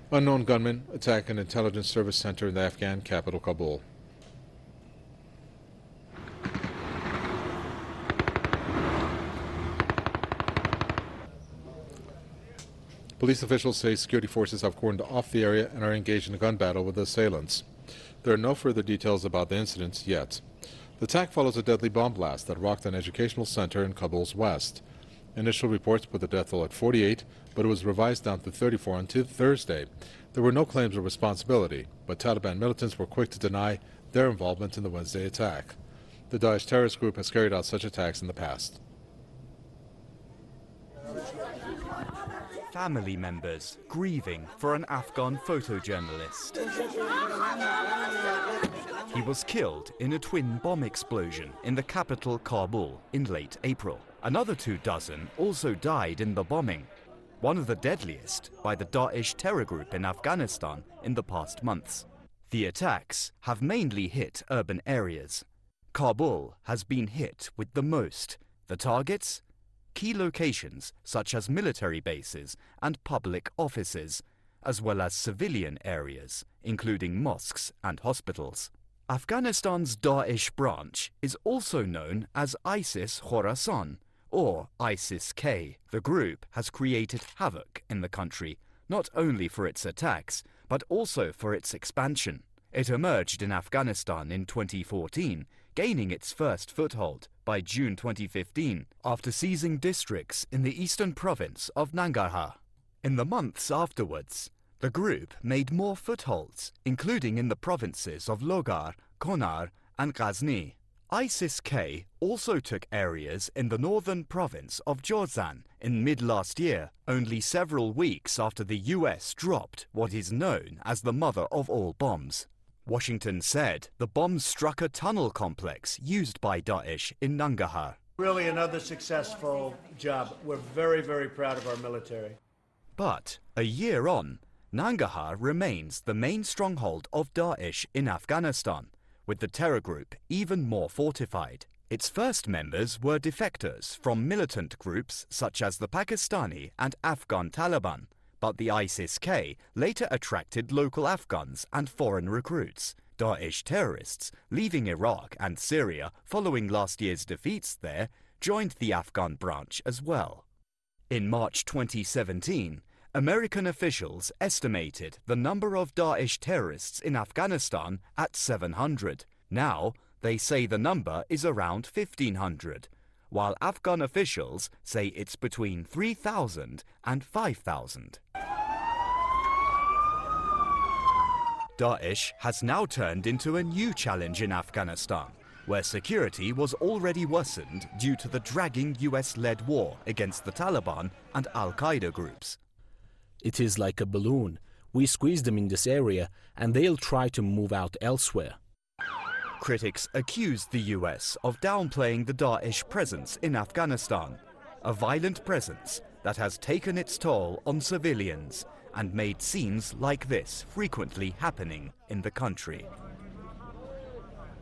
Unknown gunmen attack an intelligence service center in the Afghan capital, Kabul. Police officials say security forces have cordoned off the area and are engaged in a gun battle with the assailants. There are no further details about the incidents yet. The attack follows a deadly bomb blast that rocked an educational center in Kabul's west. Initial reports put the death toll at 48, but it was revised down to 34 on Thursday. There were no claims of responsibility, but Taliban militants were quick to deny their involvement in the Wednesday attack. The Daesh terrorist group has carried out such attacks in the past. Family members grieving for an Afghan photojournalist. He was killed in a twin bomb explosion in the capital Kabul in late April. Another 24 also died in the bombing, one of the deadliest by the Daesh terror group in Afghanistan in the past months. The attacks have mainly hit urban areas. Kabul has been hit with the most. The targets? Key locations such as military bases and public offices, as well as civilian areas, including mosques and hospitals. Afghanistan's Daesh branch is also known as ISIS Khorasan, or ISIS-K. The group has created havoc in the country, not only for its attacks, but also for its expansion. It emerged in Afghanistan in 2014, gaining its first foothold by June 2015 after seizing districts in the eastern province of Nangarhar. In the months afterwards, the group made more footholds, including in the provinces of Logar, Konar and Ghazni. ISIS-K also took areas in the northern province of Jozan in mid-last year, only several weeks after the US dropped what is known as the mother of all bombs. Washington said the bombs struck a tunnel complex used by Daesh in Nangarhar. Really another successful job. We're very, very proud of our military. But a year on, Nangarhar remains the main stronghold of Daesh in Afghanistan, with the terror group even more fortified. Its first members were defectors from militant groups such as the Pakistani and Afghan Taliban, but the ISIS-K later attracted local Afghans and foreign recruits. Daesh terrorists, leaving Iraq and Syria following last year's defeats there, joined the Afghan branch as well. In March 2017, American officials estimated the number of Daesh terrorists in Afghanistan at 700. Now, they say the number is around 1,500, while Afghan officials say it's between 3,000 and 5,000. Daesh has now turned into a new challenge in Afghanistan, where security was already worsened due to the dragging US-led war against the Taliban and Al-Qaeda groups. It is like a balloon. We squeeze them in this area and they'll try to move out elsewhere. Critics accuse the US of downplaying the Daesh presence in Afghanistan, a violent presence that has taken its toll on civilians and made scenes like this frequently happening in the country.